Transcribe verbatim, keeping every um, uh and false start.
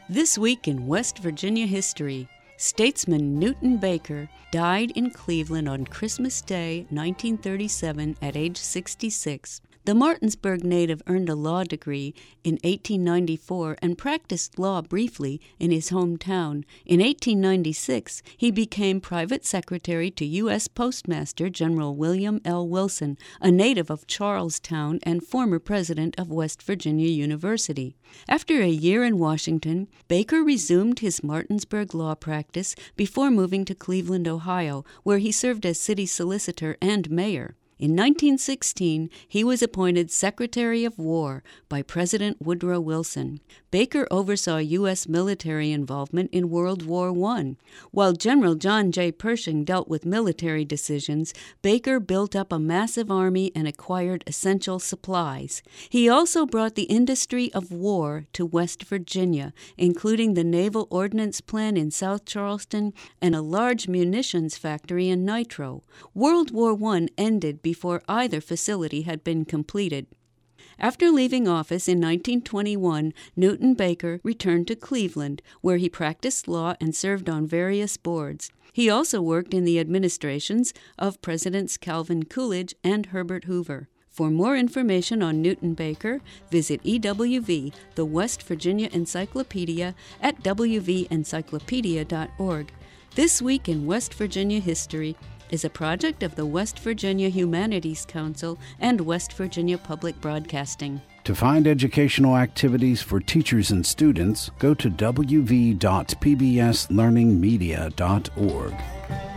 This week in West Virginia history, statesman Newton Baker died in Cleveland on Christmas Day, nineteen thirty-seven, at age sixty-six. The Martinsburg native earned a law degree in eighteen ninety-four and practiced law briefly in his hometown. In eighteen ninety-six, he became private secretary to U S Postmaster General William L. Wilson, a native of Charlestown and former president of West Virginia University. After a year in Washington, Baker resumed his Martinsburg law practice before moving to Cleveland, Ohio, where he served as city solicitor and mayor. In nineteen sixteen, he was appointed Secretary of War by President Woodrow Wilson. Baker oversaw U S military involvement in World War One. While General John J. Pershing dealt with military decisions, Baker built up a massive army and acquired essential supplies. He also brought the industry of war to West Virginia, including the Naval Ordnance Plant in South Charleston and a large munitions factory in Nitro. World War One ended before either facility had been completed. After leaving office in nineteen twenty-one, Newton Baker returned to Cleveland, where he practiced law and served on various boards. He also worked in the administrations of Presidents Calvin Coolidge and Herbert Hoover. For more information on Newton Baker, visit E W V, the West Virginia Encyclopedia, at w v encyclopedia dot org. This Week in West Virginia History is a project of the West Virginia Humanities Council and West Virginia Public Broadcasting. To find educational activities for teachers and students, go to w v dot p b s learning media dot org.